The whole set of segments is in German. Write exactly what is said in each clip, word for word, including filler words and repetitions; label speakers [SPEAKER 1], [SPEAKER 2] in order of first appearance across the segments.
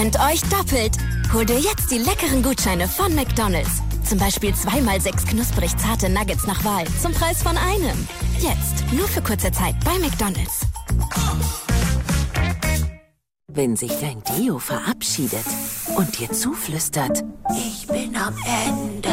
[SPEAKER 1] gönnt euch doppelt. Hol dir jetzt die leckeren Gutscheine von McDonald's. Zum Beispiel zwei mal sechs knusprig zarte Nuggets nach Wahl zum Preis von einem. Jetzt, nur für kurze Zeit bei McDonald's.
[SPEAKER 2] Wenn sich dein Deo verabschiedet und dir zuflüstert, ich bin am Ende.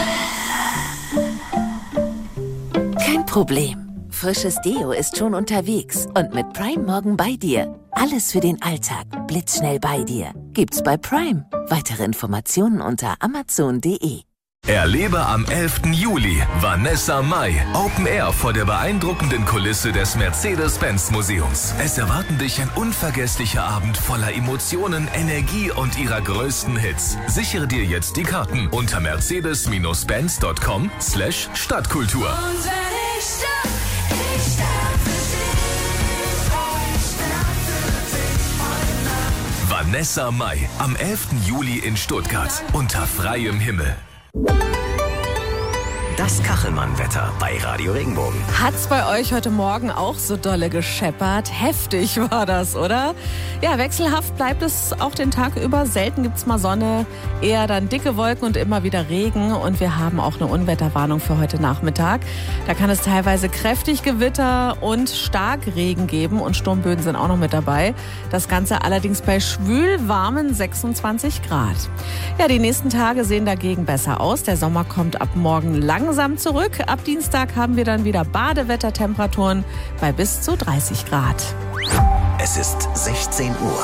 [SPEAKER 2] Kein Problem. Frisches Deo ist schon unterwegs und mit Prime morgen bei dir. Alles für den Alltag, blitzschnell bei dir. Gibt's bei Prime. Weitere Informationen unter amazon punkt de.
[SPEAKER 3] Erlebe am elften Juli Vanessa Mai Open Air vor der beeindruckenden Kulisse des Mercedes-Benz-Museums. Es erwarten dich ein unvergesslicher Abend voller Emotionen, Energie und ihrer größten Hits. Sichere dir jetzt die Karten unter mercedes benz punkt com slash Stadtkultur. Vanessa Mai am elften Juli in Stuttgart unter freiem Himmel.
[SPEAKER 4] Das Kachelmann-Wetter bei Radio Regenbogen.
[SPEAKER 5] Hat's bei euch heute Morgen auch so dolle gescheppert? Heftig war das, oder? Ja, wechselhaft bleibt es auch den Tag über. Selten gibt's mal Sonne, eher dann dicke Wolken und immer wieder Regen. Und wir haben auch eine Unwetterwarnung für heute Nachmittag. Da kann es teilweise kräftig Gewitter und Starkregen geben und Sturmböen sind auch noch mit dabei. Das Ganze allerdings bei schwül warmen sechsundzwanzig Grad. Ja, die nächsten Tage sehen dagegen besser aus. Der Sommer kommt ab morgen langsam zurück. Ab Dienstag haben wir dann wieder Badewettertemperaturen bei bis zu dreißig Grad.
[SPEAKER 4] Es ist sechzehn Uhr.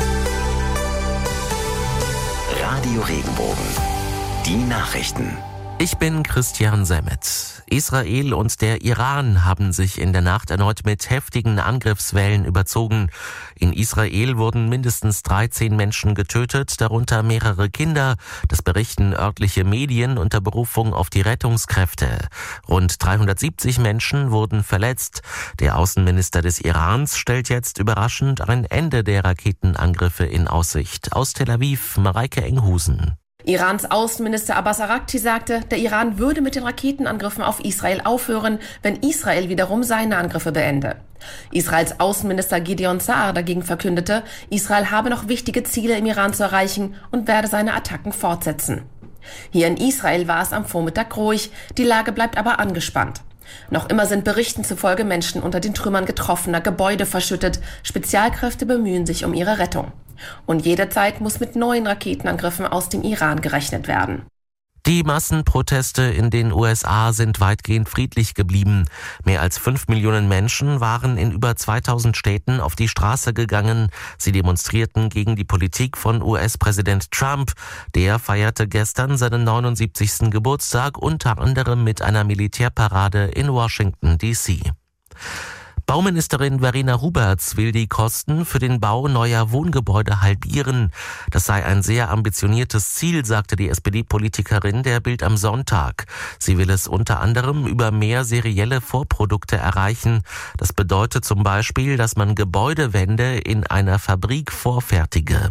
[SPEAKER 4] Radio Regenbogen. Die Nachrichten.
[SPEAKER 6] Ich bin Christian Semmet. Israel und der Iran haben sich in der Nacht erneut mit heftigen Angriffswellen überzogen. In Israel wurden mindestens dreizehn Menschen getötet, darunter mehrere Kinder. Das berichten örtliche Medien unter Berufung auf die Rettungskräfte. Rund dreihundertsiebzig Menschen wurden verletzt. Der Außenminister des Irans stellt jetzt überraschend ein Ende der Raketenangriffe in Aussicht. Aus Tel Aviv, Mareike Enghusen.
[SPEAKER 7] Irans Außenminister Abbas Araghchi sagte, der Iran würde mit den Raketenangriffen auf Israel aufhören, wenn Israel wiederum seine Angriffe beende. Israels Außenminister Gideon Saar dagegen verkündete, Israel habe noch wichtige Ziele im Iran zu erreichen und werde seine Attacken fortsetzen. Hier in Israel war es am Vormittag ruhig, die Lage bleibt aber angespannt. Noch immer sind Berichten zufolge Menschen unter den Trümmern getroffener Gebäude verschüttet. Spezialkräfte bemühen sich um ihre Rettung. Und jederzeit muss mit neuen Raketenangriffen aus dem Iran gerechnet werden.
[SPEAKER 6] Die Massenproteste in den U S A sind weitgehend friedlich geblieben. Mehr als fünf Millionen Menschen waren in über zweitausend Städten auf die Straße gegangen. Sie demonstrierten gegen die Politik von U S-Präsident Trump. Der feierte gestern seinen neunundsiebzigsten Geburtstag, unter anderem mit einer Militärparade in Washington D C Bauministerin Verena Huberts will die Kosten für den Bau neuer Wohngebäude halbieren. Das sei ein sehr ambitioniertes Ziel, sagte die S P D-Politikerin der Bild am Sonntag. Sie will es unter anderem über mehr serielle Vorprodukte erreichen. Das bedeutet zum Beispiel, dass man Gebäudewände in einer Fabrik vorfertige.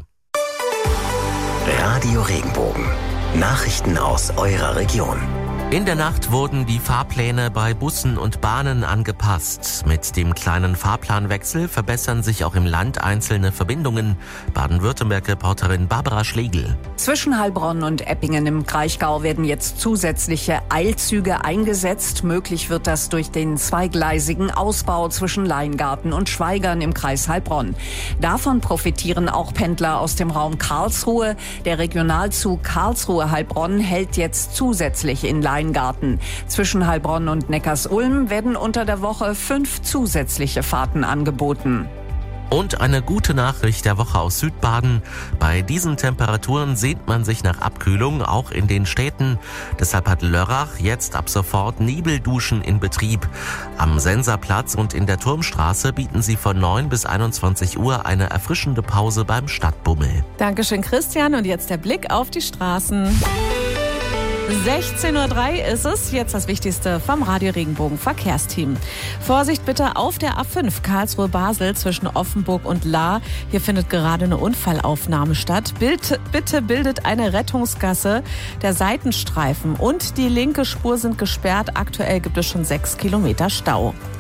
[SPEAKER 4] Radio Regenbogen. Nachrichten aus eurer Region.
[SPEAKER 6] In der Nacht wurden die Fahrpläne bei Bussen und Bahnen angepasst. Mit dem kleinen Fahrplanwechsel verbessern sich auch im Land einzelne Verbindungen. Baden-Württemberg-Reporterin Barbara Schlegel.
[SPEAKER 8] Zwischen Heilbronn und Eppingen im Kraichgau werden jetzt zusätzliche Eilzüge eingesetzt. Möglich wird das durch den zweigleisigen Ausbau zwischen Leingarten und Schwaigern im Kreis Heilbronn. Davon profitieren auch Pendler aus dem Raum Karlsruhe. Der Regionalzug Karlsruhe-Heilbronn hält jetzt zusätzlich in Leingarten. Zwischen Heilbronn und Neckarsulm werden unter der Woche fünf zusätzliche Fahrten angeboten.
[SPEAKER 6] Und eine gute Nachricht der Woche aus Südbaden. Bei diesen Temperaturen sehnt man sich nach Abkühlung, auch in den Städten. Deshalb hat Lörrach jetzt ab sofort Nebelduschen in Betrieb. Am Senserplatz und in der Turmstraße bieten sie von neun bis einundzwanzig Uhr eine erfrischende Pause beim Stadtbummel.
[SPEAKER 5] Dankeschön, Christian. Und jetzt der Blick auf die Straßen. sechzehn Uhr drei ist es. Jetzt das Wichtigste vom Radio Regenbogen Verkehrsteam. Vorsicht bitte auf der A fünf Karlsruhe-Basel zwischen Offenburg und Lahr. Hier findet gerade eine Unfallaufnahme statt. Bild, bitte bildet eine Rettungsgasse der Seitenstreifen und die linke Spur sind gesperrt. Aktuell gibt es schon sechs Kilometer Stau.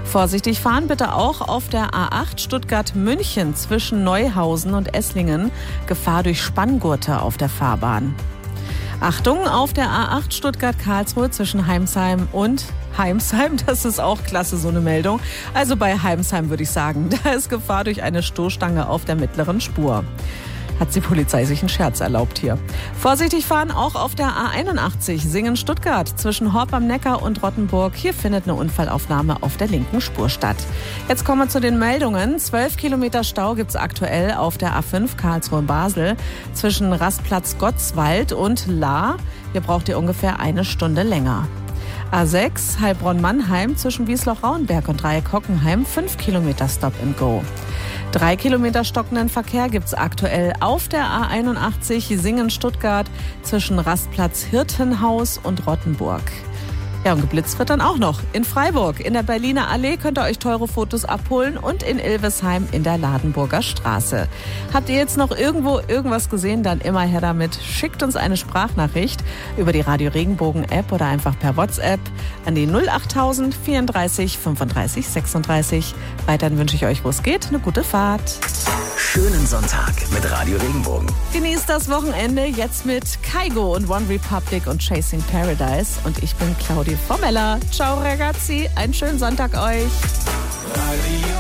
[SPEAKER 5] Vorsichtig fahren bitte auch auf der A acht Stuttgart-München zwischen Neuhausen und Esslingen. Gefahr durch Spanngurte auf der Fahrbahn. Achtung, auf der A acht Stuttgart-Karlsruhe zwischen Heimsheim und Heimsheim, das ist auch klasse, so eine Meldung. Also bei Heimsheim würde ich sagen, da ist Gefahr durch eine Stoßstange auf der mittleren Spur. Hat die Polizei sich einen Scherz erlaubt hier. Vorsichtig fahren auch auf der A einundachtzig Singen-Stuttgart zwischen Horb am Neckar und Rottenburg. Hier findet eine Unfallaufnahme auf der linken Spur statt. Jetzt kommen wir zu den Meldungen. zwölf Kilometer Stau gibt es aktuell auf der A fünf Karlsruhe-Basel zwischen Rastplatz Gottswald und Lahr. Hier braucht ihr ungefähr eine Stunde länger. A sechs Heilbronn-Mannheim zwischen Wiesloch-Rauenberg und Dreieck-Hockenheim, fünf Kilometer Stop and Go. Drei Kilometer stockenden Verkehr gibt's aktuell auf der A einundachtzig Singen-Stuttgart zwischen Rastplatz Hirtenhaus und Rottenburg. Ja, und geblitzt wird dann auch noch in Freiburg. In der Berliner Allee könnt ihr euch teure Fotos abholen und in Ilvesheim in der Ladenburger Straße. Habt ihr jetzt noch irgendwo irgendwas gesehen, dann immer her damit. Schickt uns eine Sprachnachricht über die Radio Regenbogen App oder einfach per WhatsApp an die null achttausend vierunddreißig fünfunddreißig sechsunddreißig. Weiterhin wünsche ich euch, wo es geht, eine gute Fahrt.
[SPEAKER 4] Schönen Sonntag mit Radio Regenbogen.
[SPEAKER 5] Genießt das Wochenende jetzt mit Kygo und One Republic und Chasing Paradise. Und ich bin Claudia Formella. Ciao ragazzi, einen schönen Sonntag euch.
[SPEAKER 9] Radio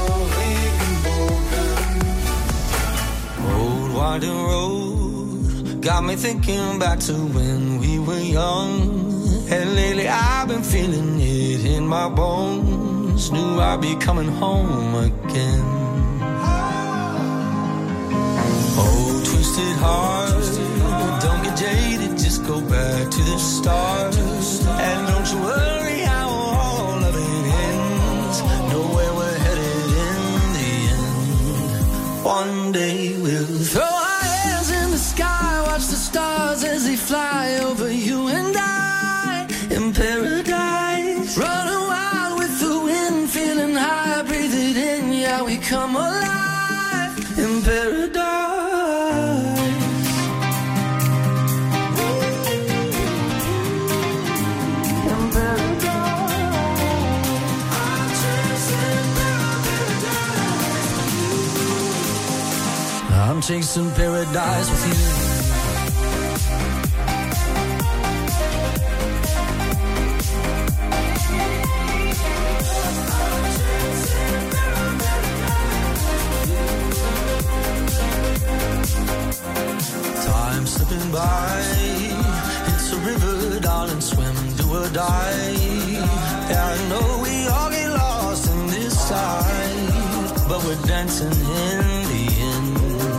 [SPEAKER 9] Regenbogen. Road, wide road, got me thinking back to when we were young. And lately I've been feeling it in my bones. Knew I'd be coming home again. Oh, twisted heart, don't get jaded, just go back to the start. And don't you worry how all of it ends. Know where we're headed in the end. One day we'll throw our hands in the sky, watch the stars as they fly over you and I. In paradise, running wild with the wind, feeling high, breathe it in, yeah, we come alive. In paradise. I'm chasing paradise with you. Time slipping by, it's a river, darling, swim, do or die. Yeah, I know we all get lost in this tide, but we're dancing in the end.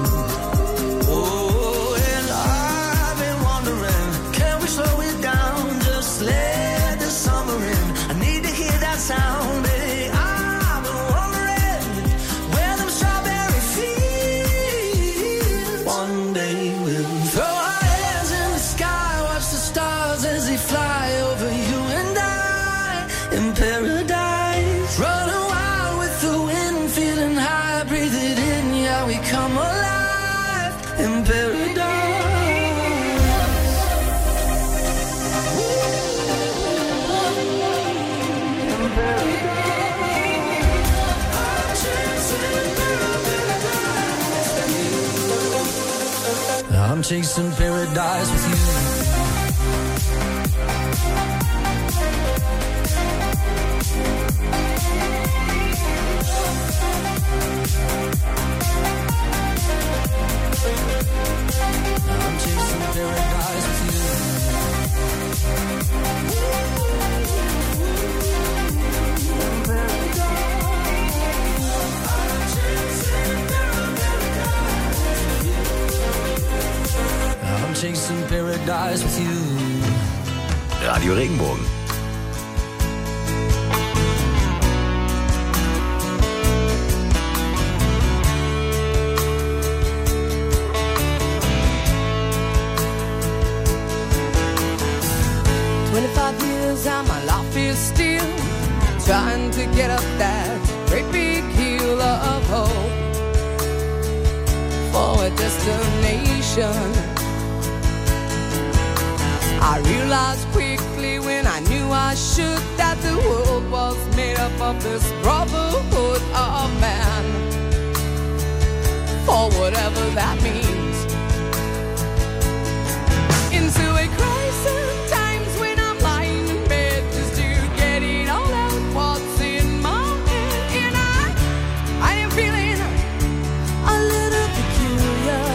[SPEAKER 9] Oh, and I've been wondering, can we slow it down, just let the summer in. I need to hear that sound, baby. I've been wondering where them strawberry fields. One day we'll throw our hands in the sky, watch the stars as they fly over you and I. In paradise, running wild with the wind, feeling high, breathe it in, yeah, we come alive. In paradise. In paradise. I'm chasing paradise with you. I'm chasing paradise with you. I'm chasing paradise with you.
[SPEAKER 4] Radio Regenbogen.
[SPEAKER 10] twenty-five years and my life is still trying to get up that great big hill of hope for a destination. I realized quickly when I knew I should that the world was made up of this brotherhood of man, for whatever that means. Into a crisis, times when I'm lying in bed just to get it all out what's in my head, and I, I am feeling a little peculiar.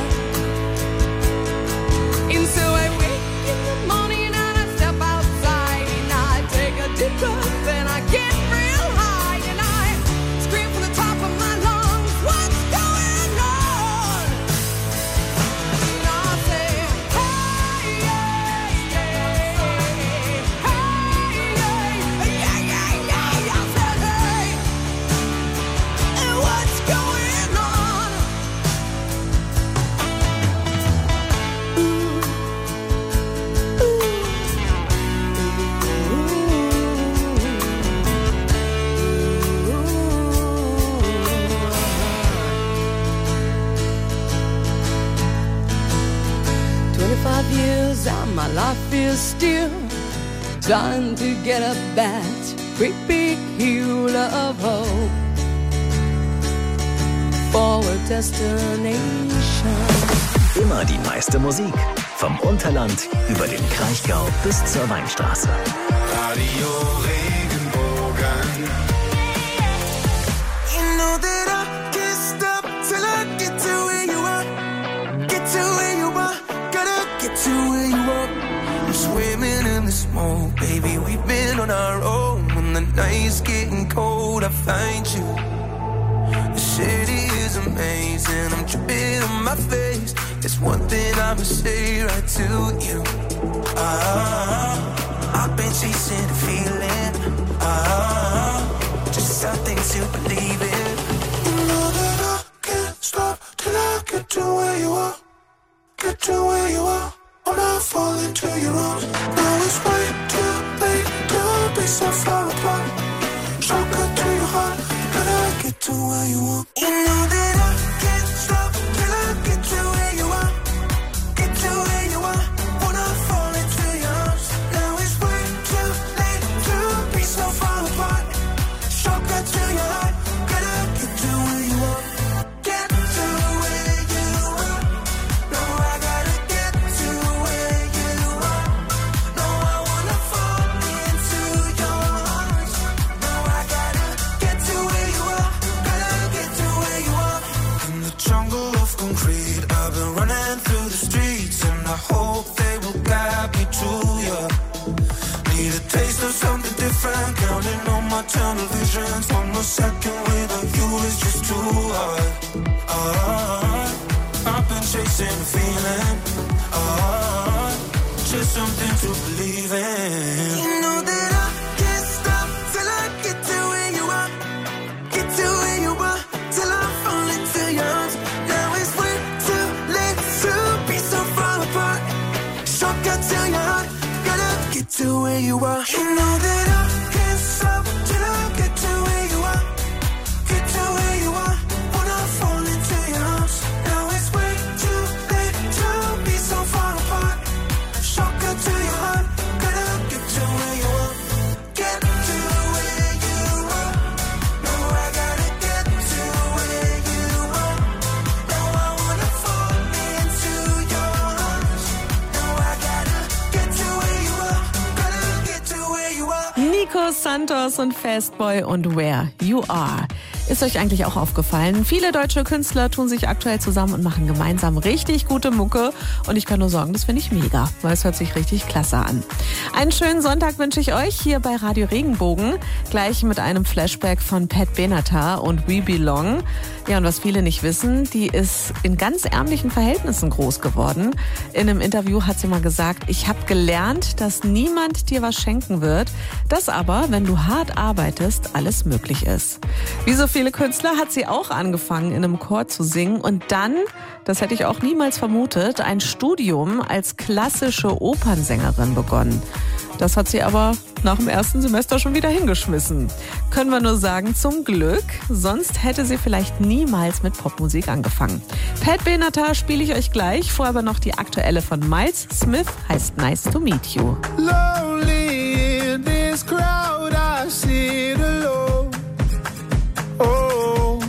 [SPEAKER 10] And so I wake in the morning and I step outside and I take a deep breath and I get real high and I scream from the top of my lungs, what's going on? And I say, hey, yeah, yeah, hey, yeah, yeah, yeah, yeah. I said, hey, and what's going on? Twenty-five years and my life is still trying to get up that great big hill of hope for a destination.
[SPEAKER 4] Immer die meiste Musik. Vom Unterland über den Kraichgau bis zur Weinstraße.
[SPEAKER 9] Radio Regenbogen. You know that I can't stop till I get to where you are. Get to where you are. Gotta get to where you are. I'm swimming in the smoke, baby. We've been on our own. When the night's getting cold, I find you. The city is amazing. I'm dripping on my face. It's one thing I'ma say right to you. Ah, I've been chasing a feeling. Ah, just something to believe in. You know that I can't stop till I get to where you are. Get to where you are. When I fall into your arms. Now it's way too late to be so far apart. Stronger to your heart. Gotta get to where you are. You know that I can't stop till I get to where you are. Get to where you are. When I fall into your arms. Now it's way too late to be so far apart. Stronger to your heart. Gotta get to where you are. Get to where you are. No, I gotta get to where you are. No, I wanna fall into your arms. No, I gotta get to where you are. Gotta get to where you are. In the jungle of concrete, I've been running through the streets, and I hope they will guide me to you. Need a taste of something different, counting on my tunnel visions. One more second without you is just too hard. Ah, I've been chasing a feeling. Ah, just something to believe in. You know that I can't stop till I get to where you are. Get to where you are till I fall into your arms. Now it's way too late to be so far apart. Shortcut to your heart. Gotta get to where you are. You know that I can't stop till I get to where you are. Get to where you are. When I fall into your arms. Now it's way too late to be so far apart. Shortcut to your heart. Gotta get to where you are. Get to where you are. No, I gotta get to where you are. No, I wanna fall into your arms. No, I gotta get to where you are. Gotta get to where you are.
[SPEAKER 5] Nico Santos und Fastboy und Where You Are. Ist euch eigentlich auch aufgefallen? Viele deutsche Künstler tun sich aktuell zusammen und machen gemeinsam richtig gute Mucke. Und ich kann nur sagen, das finde ich mega, weil es hört sich richtig klasse an. Einen schönen Sonntag wünsche ich euch hier bei Radio Regenbogen. Gleich mit einem Flashback von Pat Benatar und We Belong. Ja, und was viele nicht wissen, die ist in ganz ärmlichen Verhältnissen groß geworden. In einem Interview hat sie mal gesagt, ich habe gelernt, dass niemand dir was schenken wird, dass aber, wenn du hart arbeitest, alles möglich ist. Wie so viele Künstler hat sie auch angefangen, in einem Chor zu singen und dann, das hätte ich auch niemals vermutet, ein Studium als klassische Opernsängerin begonnen. Das hat sie aber nach dem ersten Semester schon wieder hingeschmissen. Können wir nur sagen, zum Glück. Sonst hätte sie vielleicht niemals mit Popmusik angefangen. Pat Benatar spiele ich euch gleich. Vorher aber noch die aktuelle von Miles Smith, heißt Nice to Meet You.
[SPEAKER 9] Lonely in this crowd, I sit alone. Oh,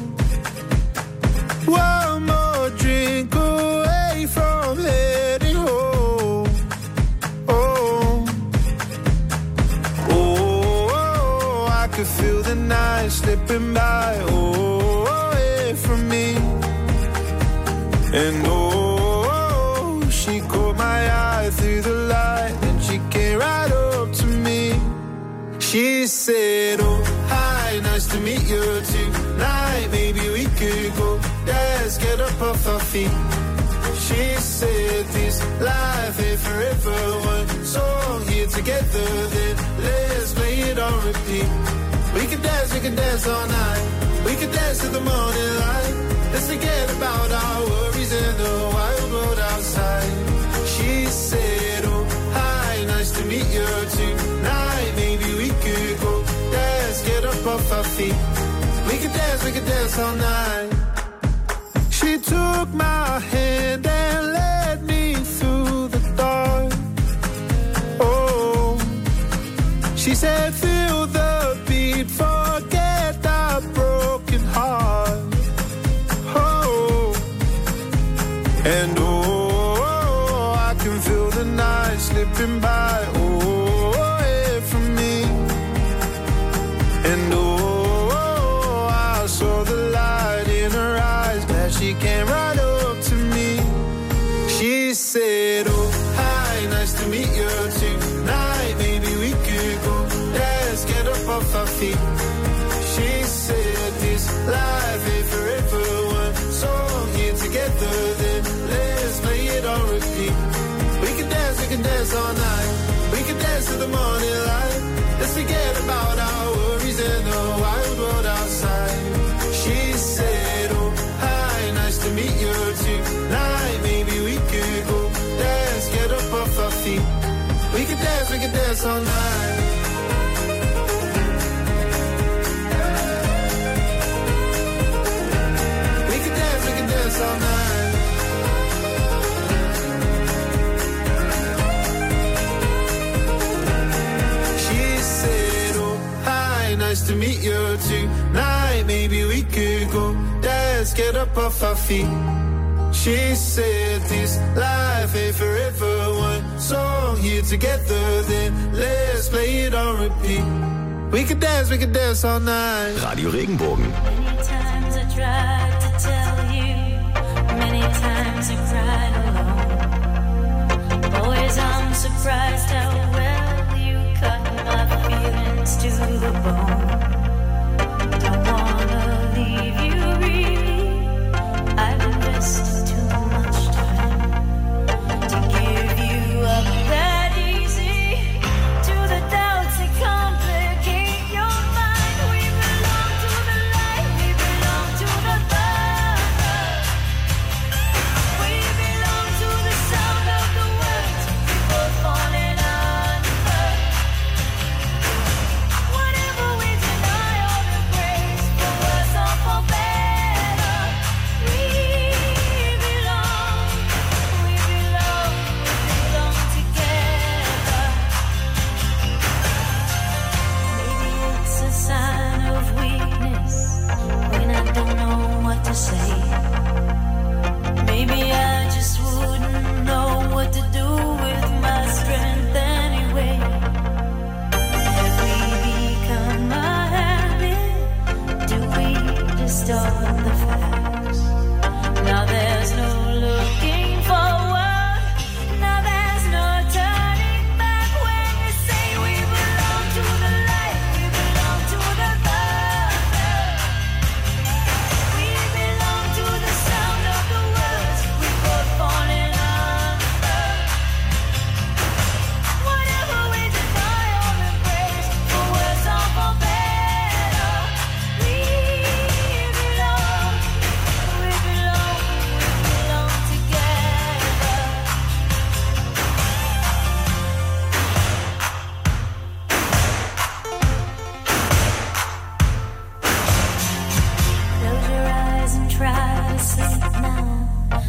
[SPEAKER 9] one more drink away from heading home. Oh, oh, I could feel the night slipping by. Oh, away from me. And oh, she caught my eye through the light, and she came right up to me. She said, oh, hi, nice to meet you tonight. Maybe we could go dance, get up off our feet. She said, this life ain't forever. One song here together, then let's play it on repeat. We can dance, we can dance all night. We can dance till the morning light. Let's forget about our worries in the wild world outside. She said, oh, hi, nice to meet you tonight. Maybe we could go dance, get up off our feet. We could dance, we could dance all night. She took my hand and led me through the dark. Oh, she said, feel the beat, forget the broken heart. Oh, and oh, I can feel the night slipping by. Oh, away from me. And oh, I saw the light in her eyes. Glad she came right up to me. She said, oh, hi, nice to meet you tonight. Maybe we could go dance, get up off our feet. She said, this life ain't forever. One song here together, then let's play it on repeat. We can dance, we can dance all night. We can dance till the morning light. Let's forget about our worries in the wild world outside. She said, oh, hi, nice to meet you tonight. Maybe we could go dance, get up off our feet. We can dance, we can dance all night. We can dance, we can dance all night. She said, oh, hi, nice to meet you tonight. Maybe we could go dance, get up off our feet. She said, this life ain't forever. One song here together, then let's play it on repeat. We can dance, we can dance all night.
[SPEAKER 4] Radio Regenbogen.
[SPEAKER 11] Many times I tried to tell you, many times I cried alone. Always I'm surprised how well you cut my feelings to the bone. Don't wanna leave you really, I've invested too much time to give you up that easy to the doubts that complicate your mind. We belong to the light, we belong to the dark.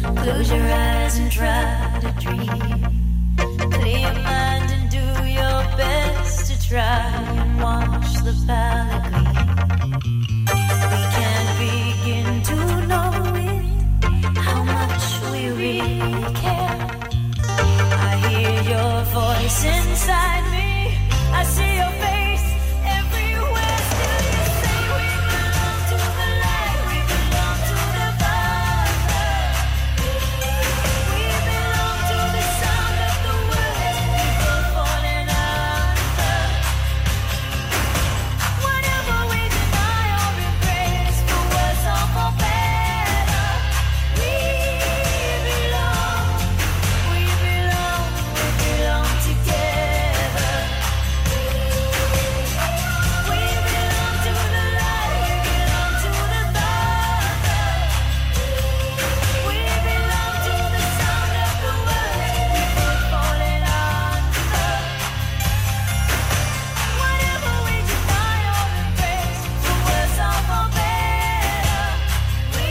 [SPEAKER 11] Close your eyes and try to dream. Clear your mind and do your best to try and watch the palette gleam. We can't begin to know it, how much we really care. I hear your voice inside me, I see your face everywhere. Still you say we belong to the light, we belong to the Father. We belong to the sound of the words people falling under. Whatever we deny or embrace, for worse or for better, we belong, we belong, we belong together. We belong to the light, we belong to the Father. We belong to the sound of the words people falling under. Whatever we deny or embrace, for worse or for better, we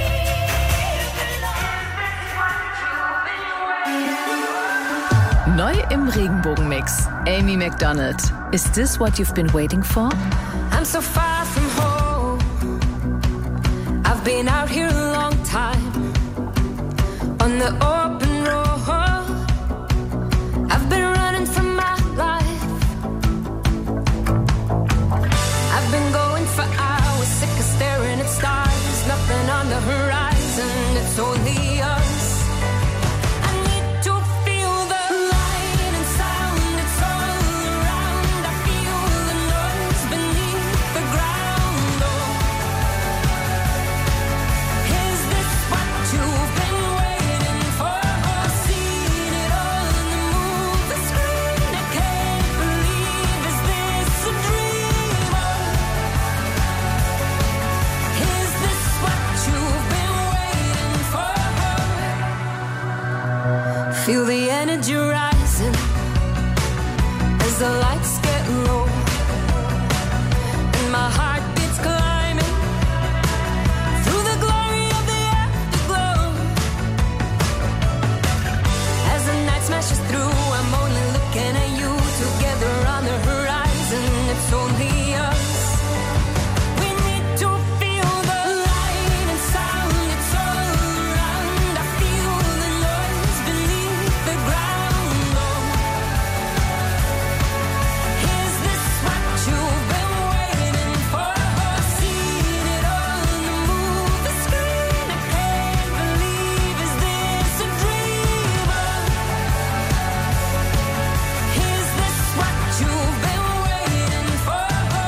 [SPEAKER 11] belong.
[SPEAKER 12] Neu im Regenbogenmix. Amy Macdonald. Is this what you've been waiting for?
[SPEAKER 10] I'm so far from home. I've been out here a long time on the open road. I've been running from my life. I've been going for hours, sick of staring at stars. Nothing on the horizon, it's only us. I need to feel the light and sound, it's all around. I feel the noise beneath the ground. Oh, is this what you've been waiting for? Seen it all in the movie screen. I can't believe, is this a dream? Is this what you've been waiting for? Feel the energy rising as the lights get low, and my heart beats climbing through the glory of the afterglow. As the night smashes through, I'm only looking at you. Together on the horizon, it's only us. We need to feel the light and sound, it's all around. I feel the noise beneath the ground. Oh, is this what you've been waiting for? Seen it all in the movie screen. I can't believe, is this a dream? Is this what you've been waiting for?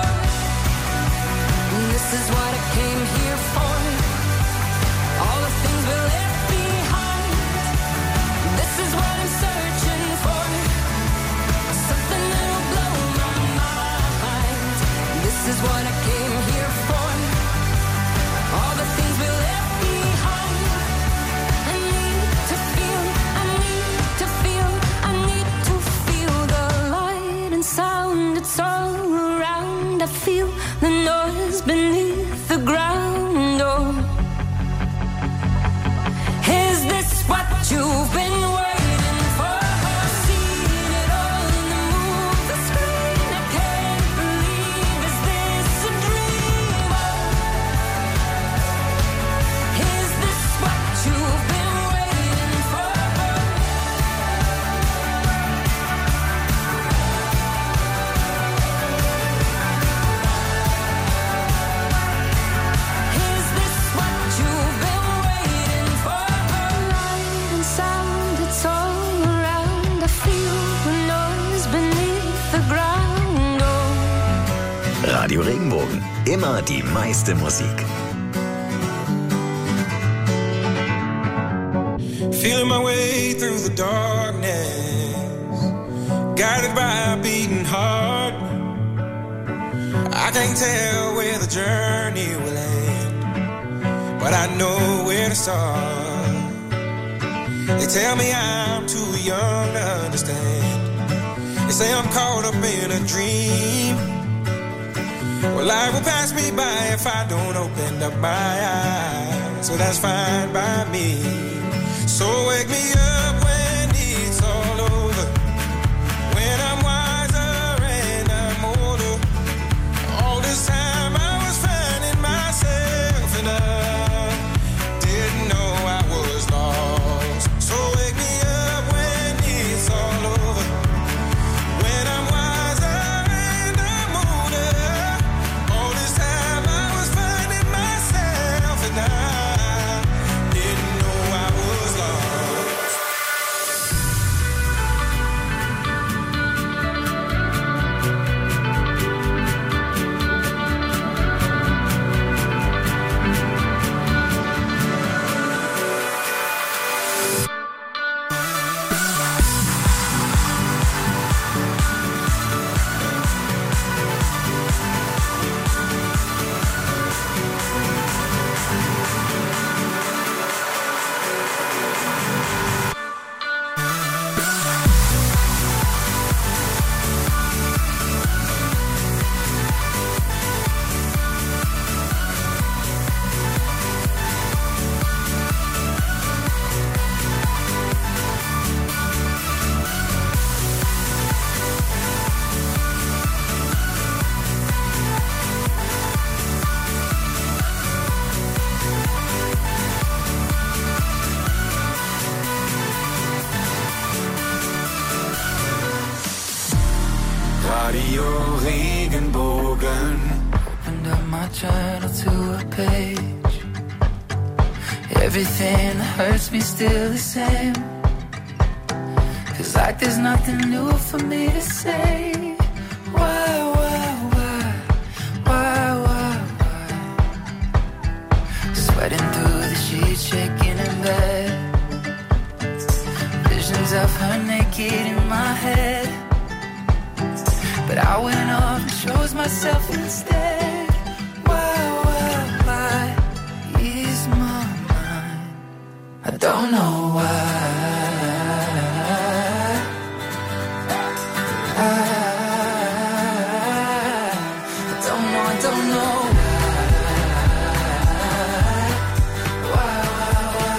[SPEAKER 10] This is what I came here for. All the things we left behind. This is what I'm searching for. Something that'll blow my mind. This is what I came here for. All the things we left behind. I need to feel, I need to feel, I need to feel the light and sound. It's all around. I feel the noise beneath the ground. Oh, is this what you've been waiting for? Seen it all in the movie screen. I can't believe, is this a dream? Is this what you've been waiting for? Is this what you've been waiting for? Light and sound, it's all around. I feel the noise beneath the ground. Oh.
[SPEAKER 4] Radio Regenbogen. Immer die meiste Musik.
[SPEAKER 9] Feeling my way through the darkness, guided by a beating heart. I can't tell where the journey will end, but I know where to start. They tell me I'm too young to understand. They say I'm caught up in a dream. Well, life will pass me by if I don't open up my eyes, so that's fine by me. So wake me up when it's all over, when I'm wiser and I'm older. All this time I was finding myself and I didn't know I was lost. So wake me up when it's all over, when I'm wiser and I'm older. All this time I was finding myself and I didn't know I was lost.
[SPEAKER 13] Radio Regenbogen. Opened up my journal to a page. Everything that hurts me still the same. Feels like there's nothing new for me to say. Why, why, why, why, why, why? Sweating through the sheets, shaking in bed. Visions of her naked in my head. But I went off and chose myself instead. Why, why, why is my mind? I don't know why. I, I don't know, I don't know why. Why, why,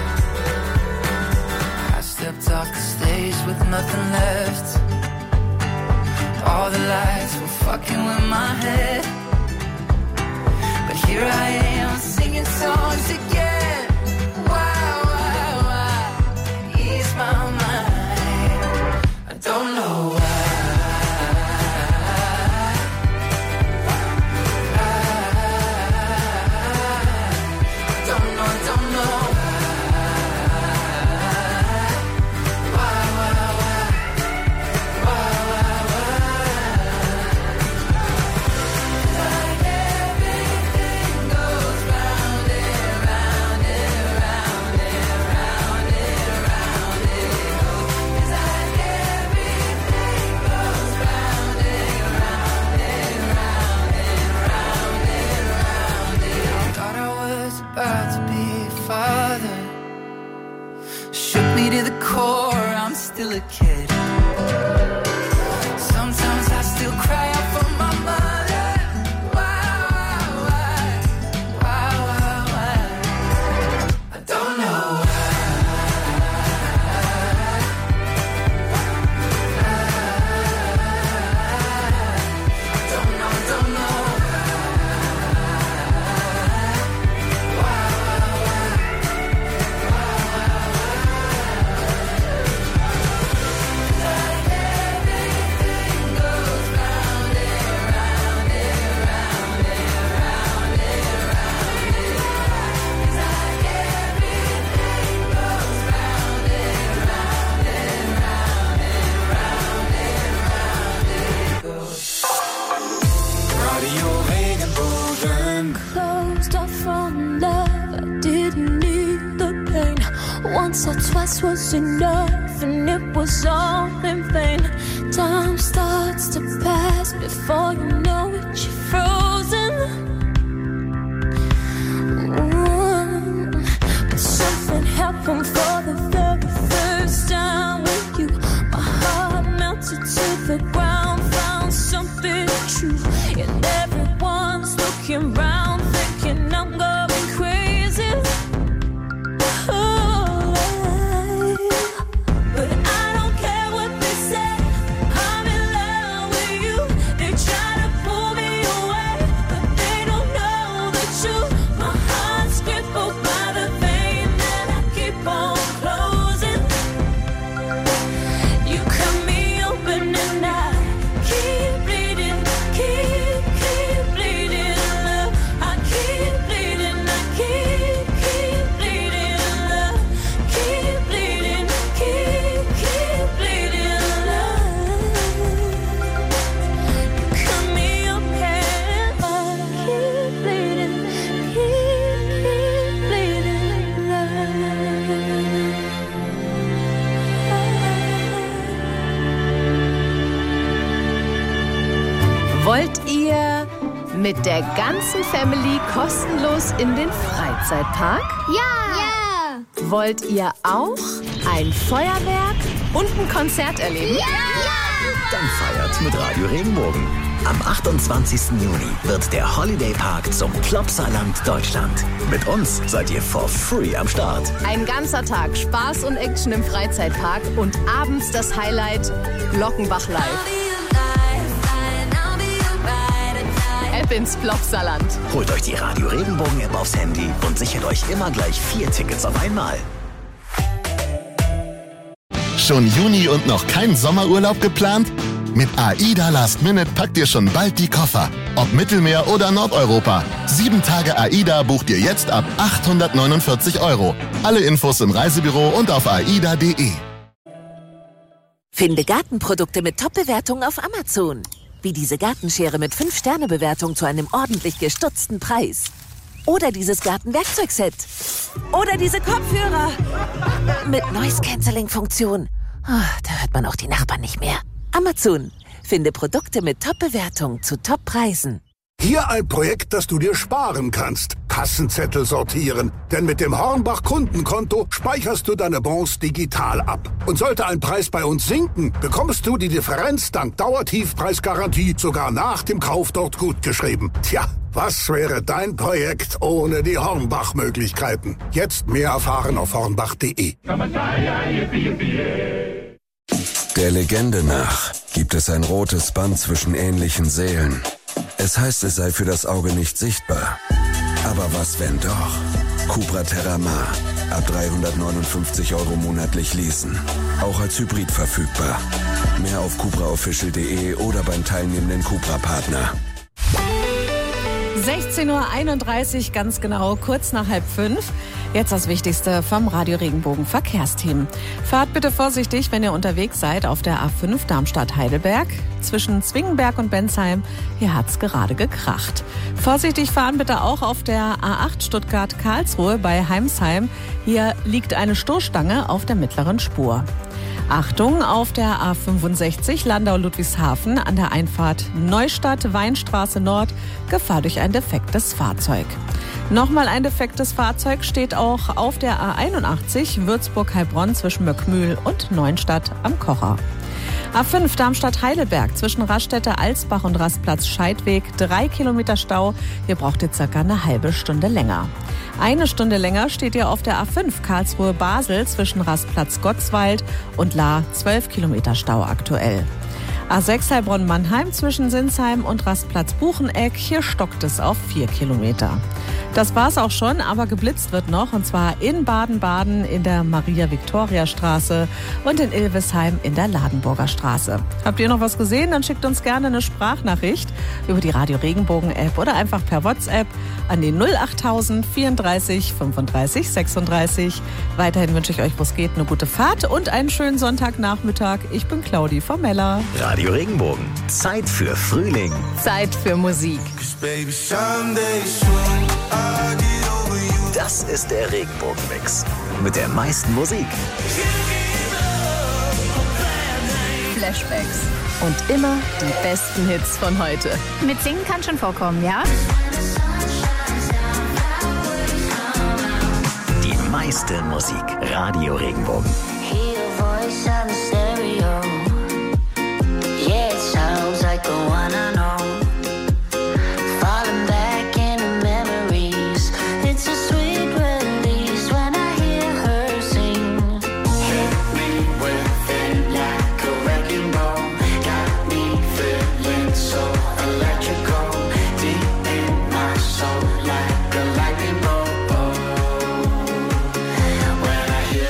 [SPEAKER 13] why? I stepped off the stage with nothing left. All the lights were fucking with my head. But here I am singing songs again. Why, why, why ease my mind? I don't know why. I don't know, I don't know. Why, why, why? Why, why, why? Like everything goes round and round and round and round and round it goes. It's like everything goes round and round and round and round and round it. I thought I was about to be a father. Shook me to the core, I'm still a kid. Sometimes I still cry out for my mother. Why, why, why, why, why? I don't know why. I don't know, I don't know why. Why, like everything goes round and round and round and round and round it. It's like everything goes round and round and round and round and round it goes. Radio Regenbogen.
[SPEAKER 14] Closed off from love, I didn't need the pain. Once or twice was enough, and it was all in vain. Time starts to pass before you know it, you're frozen. Mm. But something happened for the very first time with you. My heart melted to the ground, found something true, and everyone's looking round, thinking I'm going crazy. Oh, on closing. You cut me open and I keep bleeding, keep, keep bleeding, love. I keep bleeding, I keep, keep bleeding, love. Keep bleeding, keep, keep bleeding, love. You cut me open, I keep bleeding, keep, keep bleeding, love.
[SPEAKER 12] Wollt ihr mit der ganzen Family kostenlos in den Freizeitpark?
[SPEAKER 15] Ja! Ja!
[SPEAKER 12] Wollt ihr auch ein Feuerwerk und ein Konzert erleben?
[SPEAKER 4] Dann feiert mit Radio Regenbogen. Am achtundzwanzigsten Juni wird der Holiday Park zum Plopsaland Deutschland. Mit uns seid ihr for free am Start.
[SPEAKER 12] Ein ganzer Tag Spaß und Action im Freizeitpark und abends das Highlight Glockenbach live. Ab ins Plopsaland.
[SPEAKER 4] Holt euch die Radio Regenbogen App aufs Handy und sichert euch immer gleich vier Tickets auf einmal.
[SPEAKER 16] Schon Juni und noch kein Sommerurlaub geplant? Mit AIDA Last Minute packt ihr schon bald die Koffer. Ob Mittelmeer oder Nordeuropa. Sieben Tage AIDA bucht ihr jetzt ab achthundertneunundvierzig Euro. Alle Infos im Reisebüro und auf aida punkt de.
[SPEAKER 2] Finde Gartenprodukte mit Top-Bewertungen auf Amazon. Wie diese Gartenschere mit fünf Sterne Bewertung zu einem ordentlich gestutzten Preis. Oder dieses Gartenwerkzeugset. Oder diese Kopfhörer. Mit Noise-Canceling-Funktion. Oh, da hört man auch die Nachbarn nicht mehr. Amazon. Finde Produkte mit Top-Bewertung zu Top-Preisen.
[SPEAKER 17] Hier ein Projekt, das du dir sparen kannst. Kassenzettel sortieren. Denn mit dem Hornbach Kundenkonto speicherst du deine Bons digital ab. Und sollte ein Preis bei uns sinken, bekommst du die Differenz dank Dauertiefpreisgarantie sogar nach dem Kauf dort gutgeschrieben. Tja, was wäre dein Projekt ohne die Hornbach-Möglichkeiten? Jetzt mehr erfahren auf hornbach punkt de.
[SPEAKER 18] Der Legende nach gibt es ein rotes Band zwischen ähnlichen Seelen. Es heißt, es sei für das Auge nicht sichtbar. Aber was, wenn doch? Cupra Terramar. Ab dreihundertneunundfünfzig Euro monatlich leasen. Auch als Hybrid verfügbar. Mehr auf cupra official punkt de oder beim teilnehmenden Cupra-Partner.
[SPEAKER 5] sechzehn Uhr einunddreißig, ganz genau, kurz nach halb fünf. Jetzt das Wichtigste vom Radio Regenbogen Verkehrsteam. Fahrt bitte vorsichtig, wenn ihr unterwegs seid auf der A fünf Darmstadt-Heidelberg. Zwischen Zwingenberg und Bensheim, hier hat's gerade gekracht. Vorsichtig fahren bitte auch auf der A acht Stuttgart-Karlsruhe bei Heimsheim. Hier liegt eine Stoßstange auf der mittleren Spur. Achtung, auf der A fünfundsechzig Landau-Ludwigshafen an der Einfahrt Neustadt-Weinstraße Nord, Gefahr durch ein defektes Fahrzeug. Nochmal ein defektes Fahrzeug steht auch auf der A einundachtzig Würzburg-Heilbronn zwischen Möckmühl und Neuenstadt am Kocher. A fünf Darmstadt-Heidelberg zwischen Raststätte-Alsbach und Rastplatz Scheidweg, drei Kilometer Stau. Hier braucht ihr circa eine halbe Stunde länger. Eine Stunde länger steht ihr auf der A fünf Karlsruhe-Basel zwischen Rastplatz Gottswald und Lahr, zwölf Kilometer Stau aktuell. A sechs Heilbronn-Mannheim zwischen Sinsheim und Rastplatz Bucheneck, hier stockt es auf vier Kilometer. Das war's auch schon, aber geblitzt wird noch, und zwar in Baden-Baden in der Maria-Viktoria-Straße und in Ilvesheim in der Ladenburger Straße. Habt ihr noch was gesehen? Dann schickt uns gerne eine Sprachnachricht über die Radio Regenbogen-App oder einfach per WhatsApp an die null achttausend vierunddreißig fünfunddreißig sechsunddreißig. Weiterhin wünsche ich euch, wo es geht, eine gute Fahrt und einen schönen Sonntagnachmittag. Ich bin Claudi Formella.
[SPEAKER 4] Radio Regenbogen. Zeit für Frühling.
[SPEAKER 12] Zeit für Musik.
[SPEAKER 4] Das ist der Regenbogenmix. Mit der meisten Musik.
[SPEAKER 12] Flashbacks. Und immer die besten Hits von heute.
[SPEAKER 15] Mit Singen kann schon vorkommen, ja?
[SPEAKER 4] Die meiste Musik. Radio Regenbogen.
[SPEAKER 13] When I hear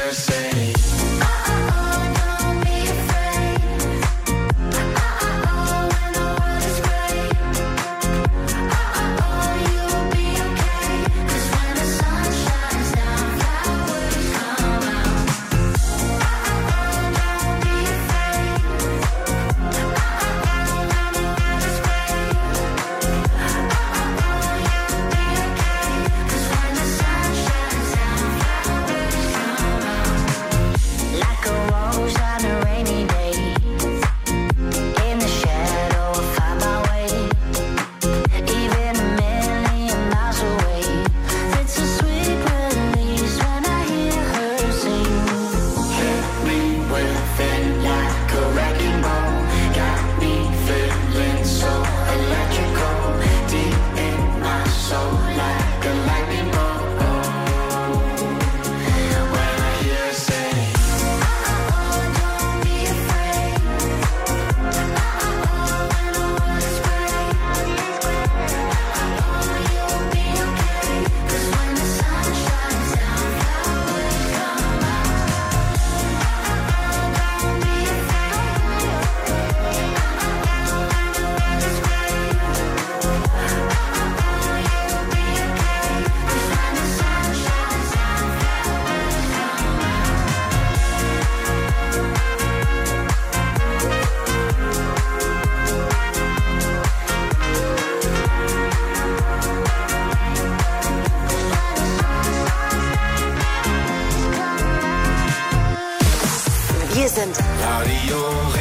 [SPEAKER 19] Wir sind
[SPEAKER 9] Radio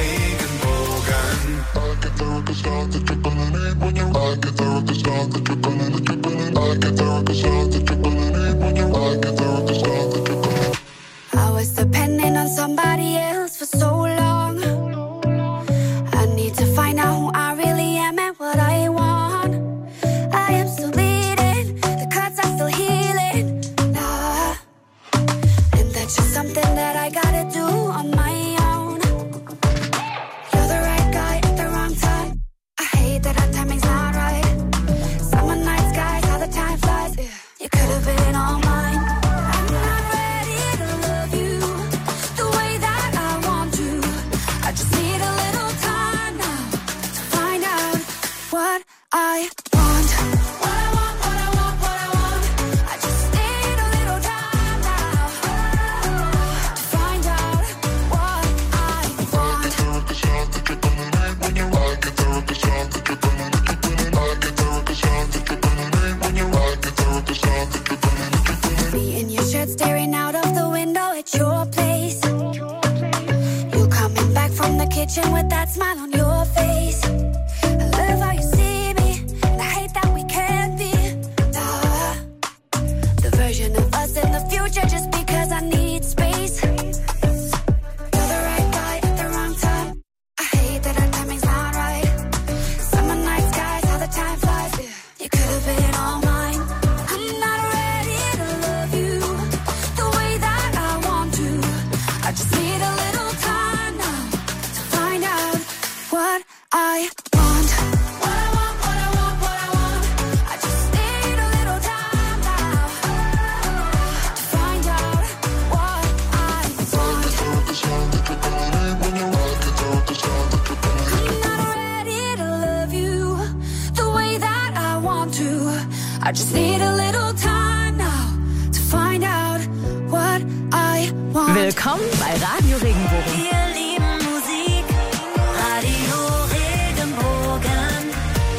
[SPEAKER 14] I was depending on somebody else for so long. I need to find out who I really am and what I want. I am still bleeding, the cuts are still healing. Nah. And that's just something that I gotta do on my own. You're the right guy at the wrong time. I hate that our timing's not right. Summer night skies, how the time flies. You could have been all mine. I'm not ready to love you the way that I want to. I just need a little time now to find out what I want. What I want, what I want, what I want. I just need a little time now to find out what I want. Me in your shirt staring out of the window at your place. You coming back from the kitchen with that smile on your face. I love how you see me, and I hate that we can't be nah. The version of us in the future just because I need space. You're the right guy at the wrong time. I hate that our timing's not right. Summer night skies, how the time flies. You could have been all mine. I'm not ready to love you the way that I want to. I just need a little time now to find out what I want. What I want, what I want, what I want. I just need a little time now to find out what I want. I'm not ready to love you the way that I want to. I just need a little time now to find out what I want.
[SPEAKER 8] Willkommen bei Radio Regenbogen.
[SPEAKER 11] Wir lieben Musik, Radio Regenbogen.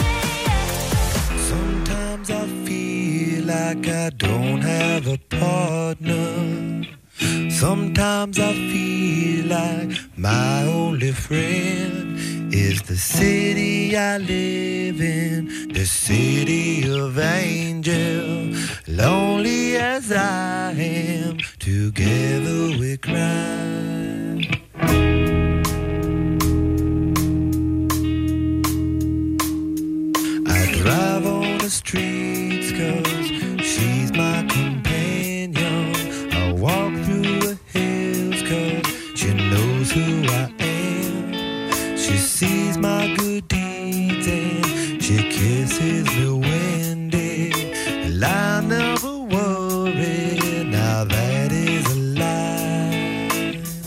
[SPEAKER 9] Sometimes I feel like I don't have a partner. Sometimes I feel like my only friend is the city I live in, the city of angel. Lonely as I am, together we cry. I drive on the streets 'cause she's my companion. I walk through the hills 'cause she knows who I am. She sees my good deeds and she kisses me when and I never worry. Now that is a lie.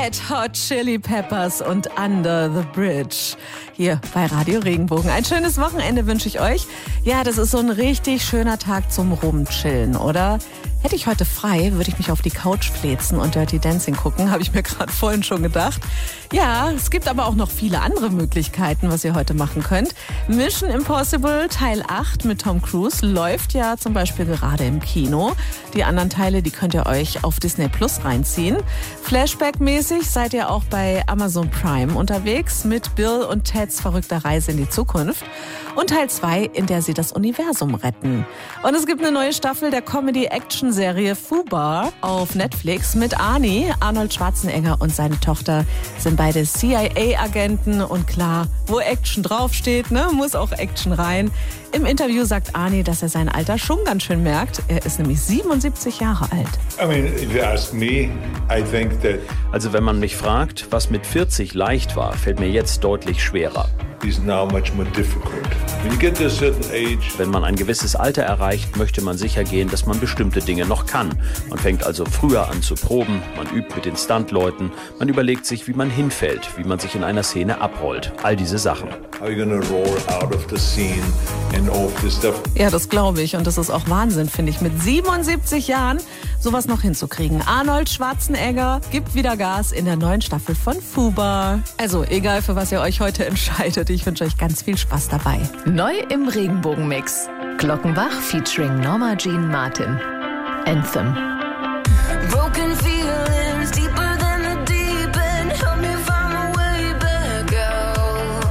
[SPEAKER 5] Red Hot Chili Peppers und Under the Bridge. Hier bei Radio Regenbogen. Ein schönes Wochenende wünsche ich euch. Ja, das ist so ein richtig schöner Tag zum Rumchillen, oder? Hätte ich heute frei, würde ich mich auf die Couch fläzen und Dirty Dancing gucken, habe ich mir gerade vorhin schon gedacht. Ja, es gibt aber auch noch viele andere Möglichkeiten, was ihr heute machen könnt. Mission Impossible Teil acht mit Tom Cruise läuft ja zum Beispiel gerade im Kino. Die anderen Teile, die könnt ihr euch auf Disney Plus reinziehen. Flashback-mäßig seid ihr auch bei Amazon Prime unterwegs mit Bill und Teds verrückter Reise in die Zukunft. Und Teil zwei, in der sie das Universum retten. Und es gibt eine neue Staffel der Comedy-Action-Serie Fubar auf Netflix mit Arnie. Arnold Schwarzenegger und seine Tochter sind beide C I A-Agenten. Und klar, wo Action draufsteht, ne, muss auch Action rein. Im Interview sagt Arnie, dass er sein Alter schon ganz schön merkt. Er ist nämlich siebenundsiebzig Jahre alt.
[SPEAKER 19] I mean, if you ask me, I think that
[SPEAKER 20] Also wenn man mich fragt, was mit vierzig leicht war, fällt mir jetzt deutlich schwerer.
[SPEAKER 19] is now much more difficult. When you get to a certain age,
[SPEAKER 20] Wenn man ein gewisses Alter erreicht, möchte man sicher gehen, dass man bestimmte Dinge noch kann. Man fängt also früher an zu proben, man übt mit den Stuntleuten, man überlegt sich, wie man hinfällt, wie man sich in einer Szene abrollt. All diese Sachen.
[SPEAKER 19] how are you gonna roll out of the scene and all of this stuff?
[SPEAKER 5] Ja, das glaube ich. Und das ist auch Wahnsinn, finde ich, mit siebenundsiebzig Jahren sowas noch hinzukriegen. Arnold Schwarzenegger gibt wieder Gas in der neuen Staffel von Fubar. Also, egal für was ihr euch heute entscheidet, ich wünsche euch ganz viel Spaß dabei.
[SPEAKER 12] Neu im Regenbogenmix. Glockenbach featuring Norma Jean Martin. Anthem.
[SPEAKER 10] Broken feelings deeper than the deep end. Help me find my way back out.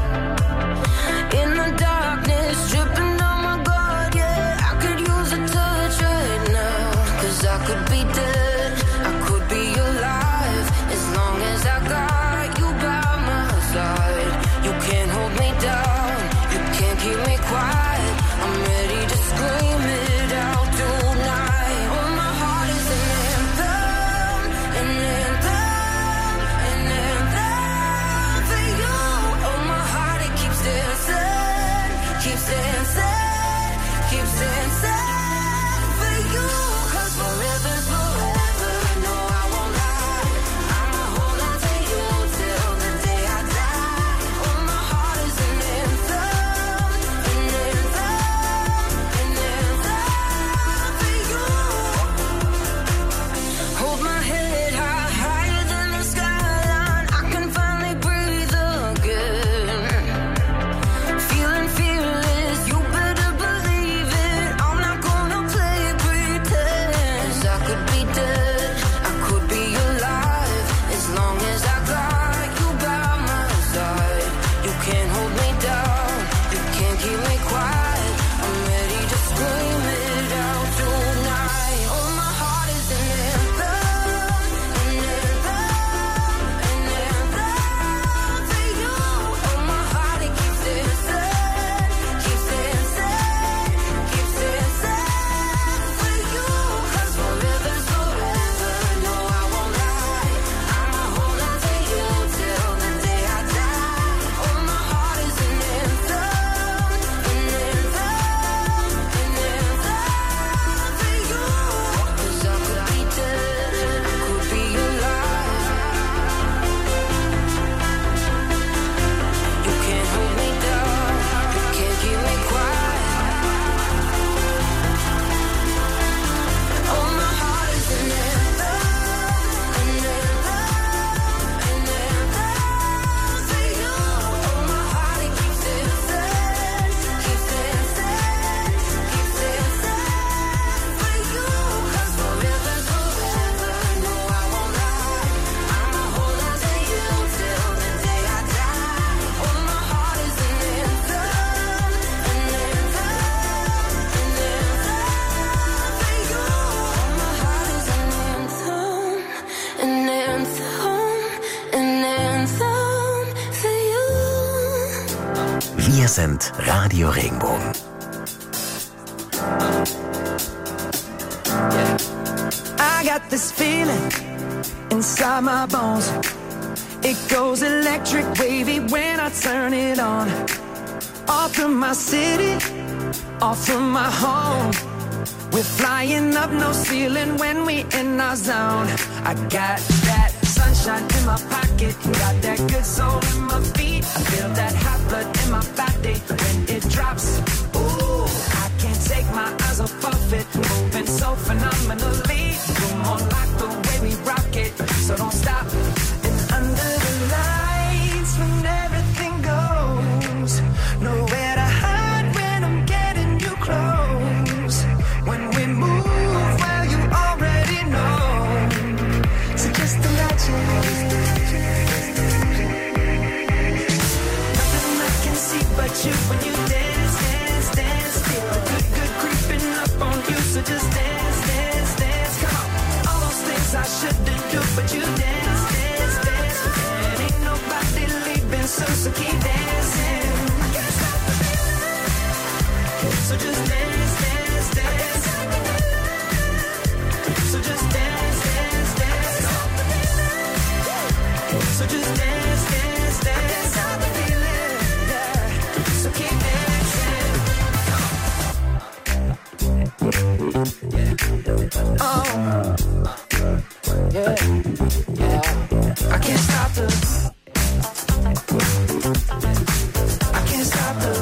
[SPEAKER 10] In the darkness, stripping down my guard, yeah. I could use a touch right now. Cause I could be dead, I could be alive. As long as I got you by my side. You can't hold me down, you can't keep me quiet. I'm ready to scream it out tonight. Oh, my heart is an anthem, an anthem, an anthem for you. Oh, my heart, it keeps dancing, keeps dancing, keeps dancing for you. Cause forever's forever, no, I won't lie. I'ma hold on to you till the day I die. Oh, my heart is an anthem, an anthem, an anthem for you. Hold my head high, higher than the skyline. I can finally breathe again. Feeling fearless, you better believe it. I'm not gonna play pretend. 'Cause I could be dead, I could be alive. As long as I got you by my side. You can't hold me down, you can't keep me quiet. I'm ready to scream it out tonight. Oh, my heart is an anthem, an anthem, an anthem for you. Oh, my heart, it keeps dancing, keeps dancing, keeps dancing for you. 'Cause forever's forever, no, I won't lie. I'ma hold on to you till the day I die. Oh, my heart is an anthem, an anthem, an anthem for you. 'Cause I could be dead, I could be alive. You can't hold me down, you can't keep me quiet. Oh, my heart is an anthem, an anthem, an anthem for you. Oh, my heart, it keeps dancing, keeps dancing, keeps dancing for you. 'Cause forever's forever, no, I won't lie. I'ma hold on to you till the day I die. Oh, my heart is an anthem, an anthem, an anthem for you. Oh, my heart is an anthem, an anthem, an anthem for you.
[SPEAKER 4] Wir sind Radio Regenbogen.
[SPEAKER 9] I got this feeling inside my bones. It goes electric wavy when I turn it on. Off from my city, off from my home. We're flying up no ceiling when we in our zone. I got that sunshine sunshine in my pocket, got that good soul in my feet. I feel that hot blood in my body when it drops. Ooh, I can't take my eyes off of it, moving so phenomenally. You're more like the way we rock it, so don't stop. And under the lights, when everything goes, nowhere to hide when I'm getting you close. When we move, well, you already know. So just imagine. Nothing I can see but you when you dance, dance, dance. Feel a good, good creeping up on you. So just dance, dance, dance. Come on. All those things I shouldn't do, but you dance, dance, dance. And ain't nobody leaving, so, so keep dancing. I can't stop the feeling. So just dance, dance, dance. So just dance, dance, dance. So just dance, dance, dance. Stop the feeling, yeah. So keep dancing. Oh, yeah, yeah. I can't stop the. I can't stop the.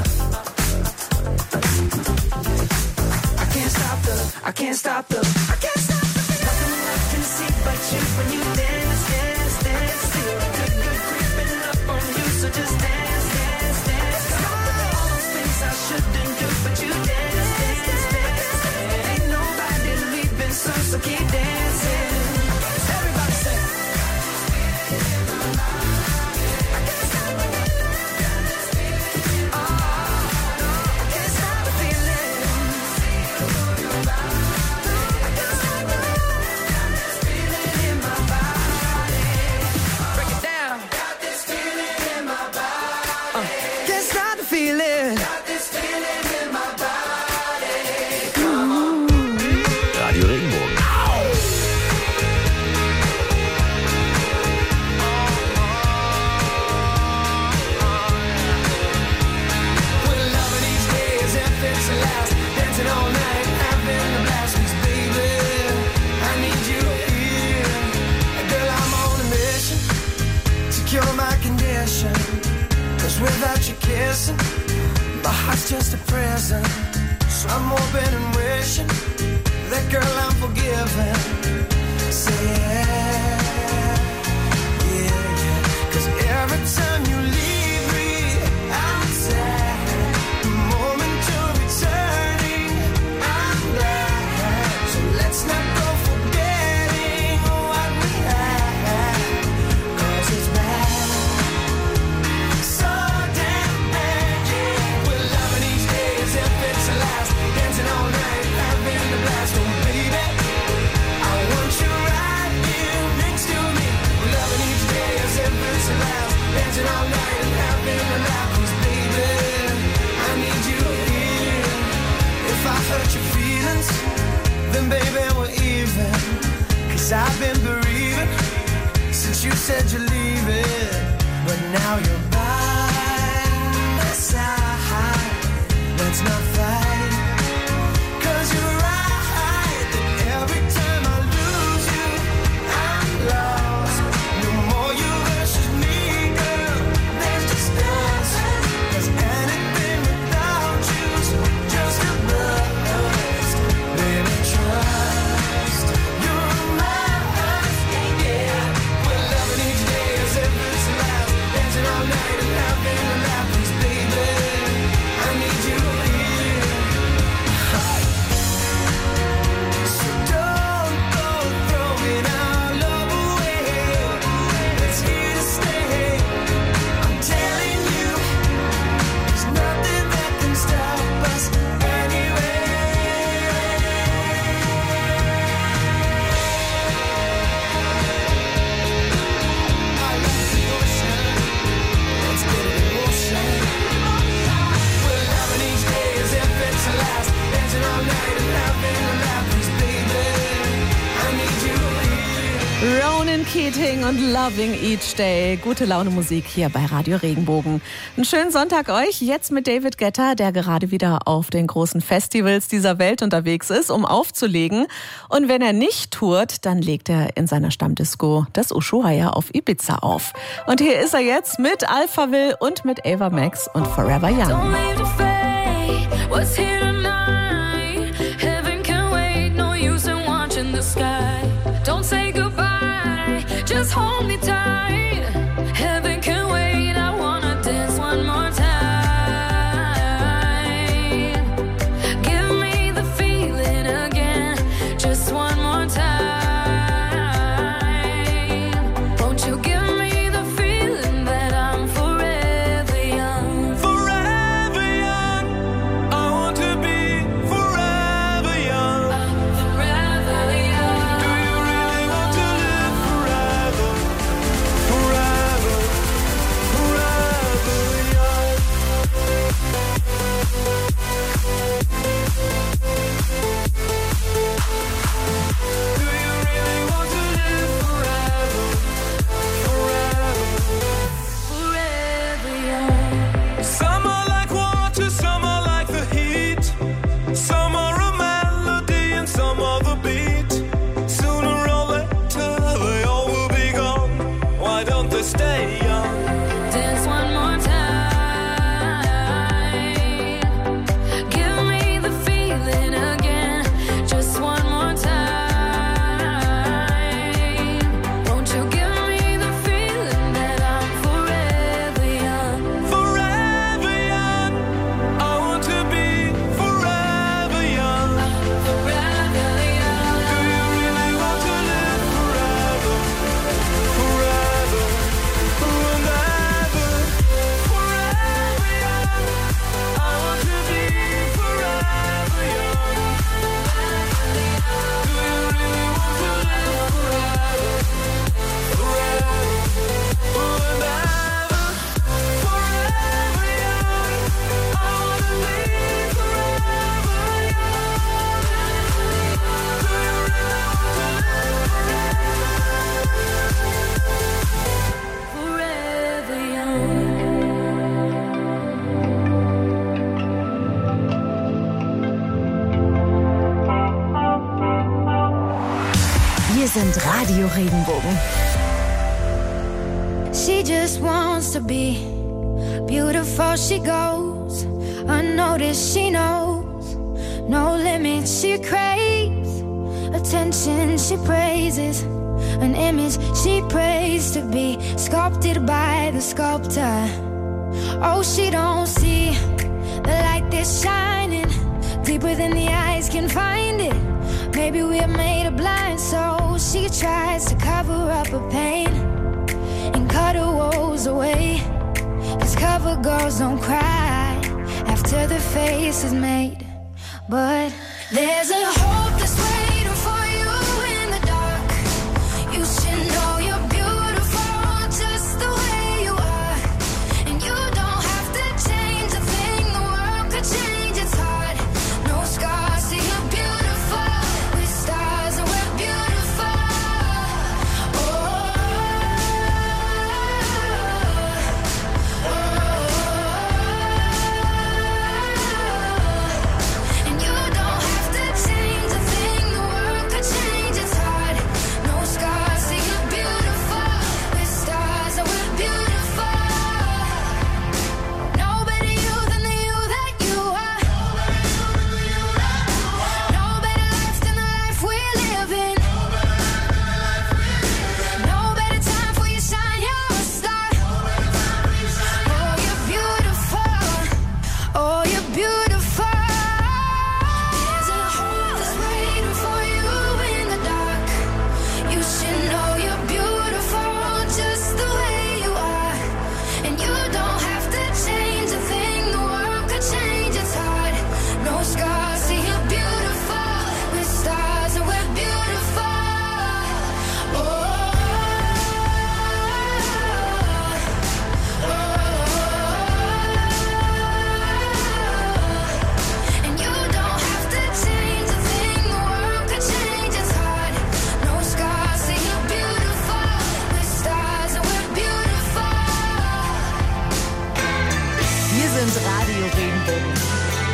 [SPEAKER 9] I can't stop the. I can't stop the. I can't stop the. Nothing I can see but you when you dance, dance, dance. Feel good, good creeping up on you. So just dance, dance, dance. All those things I shouldn't do, but you dance, dance, dance. Ain't nobody leaving, so so keep dancing. Everybody say.
[SPEAKER 3] Radio Regenbogen.
[SPEAKER 9] Without you kissing, my heart's just a present. So I'm hoping and wishing that girl I'm forgiven. Say yeah, yeah, yeah. Cause every time you leave me, I'm sad. The moment you're returning, I'm glad. So let's not go forgetting what we had. Cause it's bad. Then baby we're even. Cause I've been bereaving since you said you're leaving. But now you're by my side. Let's not fight. Cause you're right that every time I lose you, I'm lost. No more you versus me, girl. There's distance. Cause anything without you's just a buzz. Baby, trust. You're mine, yeah. We're loving each day as if it's the last. Dancing all night and having a laugh. Please, baby, I need you here.
[SPEAKER 5] Ronan Keating und Loving Each Day. Gute Laune Musik hier bei Radio Regenbogen. Einen schönen Sonntag euch. Jetzt mit David Guetta, der gerade wieder auf den großen Festivals dieser Welt unterwegs ist, um aufzulegen. Und wenn er nicht tourt, dann legt er in seiner Stammdisco das Ushuaia auf Ibiza auf. Und hier ist er jetzt mit Alphaville und mit Ava Max und Forever Young.
[SPEAKER 14] Don't leave the fate, what's here tonight? Heaven can wait, no use in watching the sky. Don't say goodbye, just hold me tight. Heaven can wait, I wanna dance one more time. Give me the feeling again, just one more time. Won't you give me the feeling that I'm forever young?
[SPEAKER 9] Forever young, I want to be forever young.
[SPEAKER 14] I'm forever young.
[SPEAKER 9] Do you really want to live forever? Forever, forever young. Do you really want to live forever? Forever,
[SPEAKER 14] Forever young.
[SPEAKER 9] some are like water, some are like the heat. Some are a melody and some are the beat. Sooner or later they all will be gone. Why don't they stay young?
[SPEAKER 14] Dance one more time. Give me the feeling again, just one more time. Won't you give me the feeling that I'm forever young?
[SPEAKER 9] Forever young, I want to be forever young.
[SPEAKER 14] Forever young.
[SPEAKER 9] Do you really want to live forever? Forever, and ever. Forever young, I want to be forever young. Do you really want to live forever? Forever, and ever. Forever young, I want to be forever young. Do you really want to live
[SPEAKER 14] Forever young.
[SPEAKER 12] Wir sind Radio Regenbogen.
[SPEAKER 14] She just wants to be beautiful. She goes unnoticed. She knows no limits. She craves attention. She praises an image she prays to be sculpted by the sculptor. Oh, she don't see the light that's shining deeper than the eyes can find it. Maybe we're made of blind, so she tries to cover up her pain and cut her woes away. 'Cause cover girls don't cry after the face is made. But there's a hope that's waiting for you in the dark. You should know you're beautiful just the way you are. And you don't have to change a thing, the world could change its heart. No scars, see you're beautiful. With stars and we're beautiful. Oh, and you don't have to change a
[SPEAKER 5] Regenbogen.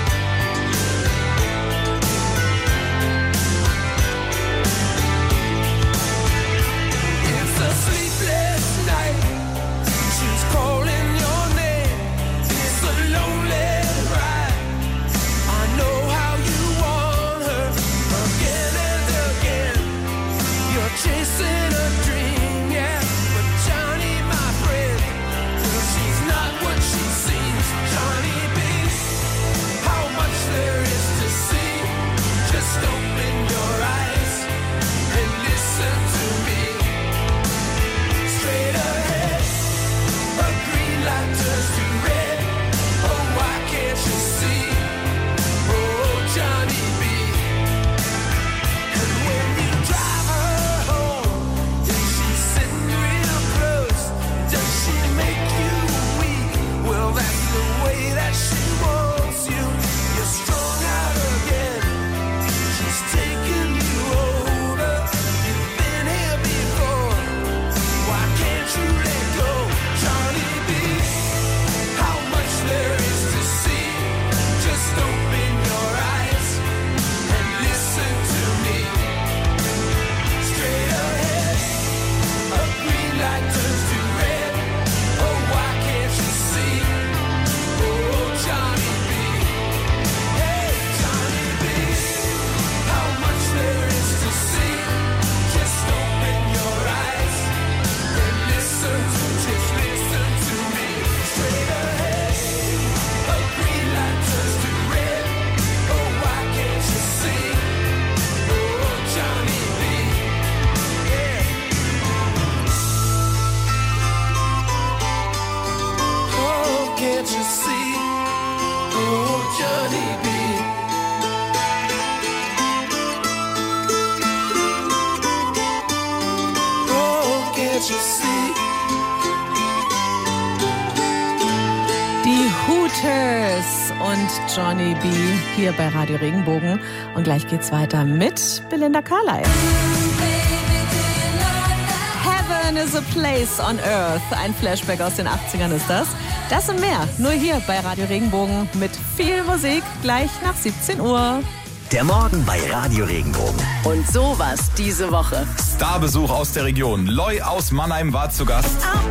[SPEAKER 9] It's a sleepless night. She's calling your name. It's a lonely ride. I know how you want her again and again. You're chasing a dream, yeah. But Johnny, my friend, she's not what she seems. Johnny B, how much there is to see. Just open your eyes and listen to me. Straight ahead, a green light turns to red. Oh, why can't you see? Oh, Johnny B. And when you drive her home, is she sitting real close? Does she make you weak? Well, that's the way that she wants you. You're strung out again. She's taking you over. You've been here before. Why can't you let go, Johnny B? How much there is to see. Just open your eyes and listen to me. Straight ahead, a green light turns to red. Oh, why can't you see? Oh, Johnny B. Hey, Johnny B. How much there is to see. Just open your eyes and listen to, just listen to me. Straight ahead, a green light turns to red. Oh, why can't you see? Oh, Johnny B. Yeah. Oh, can't you see? Oh, Johnny B. Oh, can't you see?
[SPEAKER 5] Die Hooters und Johnny B hier bei Radio Regenbogen. Und gleich geht's weiter mit Belinda Carlisle. Heaven is a place on earth. Ein Flashback aus den achtzigern ist das. Das und mehr nur hier bei Radio Regenbogen mit viel Musik gleich nach siebzehn Uhr.
[SPEAKER 4] Der Morgen bei Radio Regenbogen.
[SPEAKER 12] Und sowas diese Woche.
[SPEAKER 21] Starbesuch aus der Region. Loy aus Mannheim war zu Gast.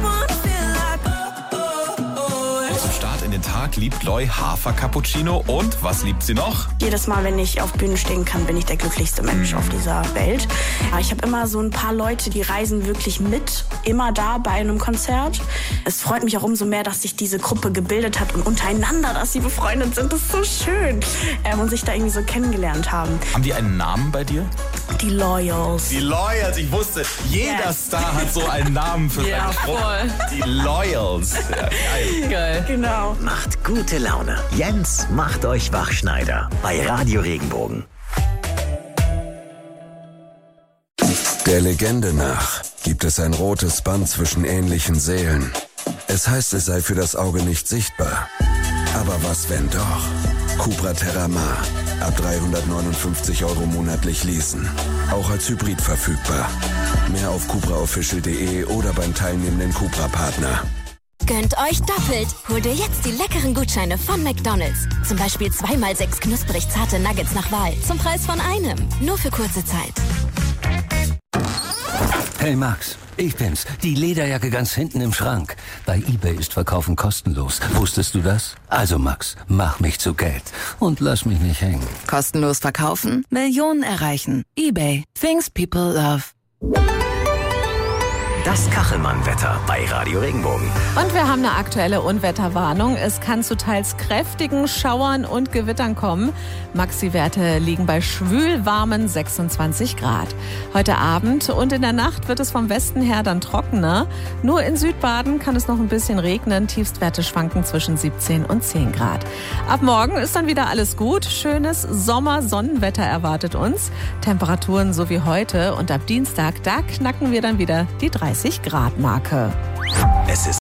[SPEAKER 21] Und zum Start in den Tag liebt Loy Hafer-Cappuccino. Und was liebt sie noch?
[SPEAKER 22] Jedes Mal, wenn ich auf Bühnen stehen kann, bin ich der glücklichste Mensch mhm. auf dieser Welt. Ja, ich habe immer so ein paar Leute, die reisen wirklich mit, immer da bei einem Konzert. Es freut mich auch umso mehr, dass sich diese Gruppe gebildet hat und untereinander, dass sie befreundet sind. Das ist so schön. Ähm, und sich da irgendwie so kennengelernt haben.
[SPEAKER 21] Haben die einen Namen bei dir?
[SPEAKER 22] Die Loyals.
[SPEAKER 21] Die Loyals, ich wusste, jeder yes. Star hat so einen Namen für
[SPEAKER 22] ja,
[SPEAKER 21] seine Gruppe.
[SPEAKER 22] Voll.
[SPEAKER 21] Die Loyals. Ja, geil.
[SPEAKER 5] Geil.
[SPEAKER 22] Genau.
[SPEAKER 4] Macht gute Laune. Jens macht euch Wachschneider bei Radio Regenbogen.
[SPEAKER 18] Der Legende nach gibt es ein rotes Band zwischen ähnlichen Seelen. Es heißt, es sei für das Auge nicht sichtbar. Aber was, wenn doch? Cupra Terramar. Ab dreihundertneunundfünfzig Euro monatlich leasen. Auch als Hybrid verfügbar. Mehr auf cupra official punkt de oder beim teilnehmenden Cupra-Partner.
[SPEAKER 1] Gönnt euch doppelt. Hol dir jetzt die leckeren Gutscheine von McDonald's. Zum Beispiel zwei mal sechs knusprig zarte Nuggets nach Wahl. Zum Preis von einem. Nur für kurze Zeit.
[SPEAKER 23] Hey Max, ich bin's. Die Lederjacke ganz hinten im Schrank. Bei eBay ist Verkaufen kostenlos. Wusstest du das? Also Max, mach mich zu Geld. Und lass mich nicht hängen.
[SPEAKER 2] Kostenlos verkaufen? Millionen erreichen. eBay. Things people love.
[SPEAKER 4] Das Kachelmann-Wetter bei Radio Regenbogen.
[SPEAKER 5] Und wir haben eine aktuelle Unwetterwarnung. Es kann zu teils kräftigen Schauern und Gewittern kommen. Maxi-Werte liegen bei schwülwarmen sechsundzwanzig Grad. Heute Abend und in der Nacht wird es vom Westen her dann trockener. Nur in Südbaden kann es noch ein bisschen regnen. Tiefstwerte schwanken zwischen siebzehn und zehn Grad. Ab morgen ist dann wieder alles gut. Schönes Sommer-Sonnenwetter erwartet uns. Temperaturen so wie heute. Und ab Dienstag, da knacken wir dann wieder die dreißig Grad Marke.
[SPEAKER 4] Es ist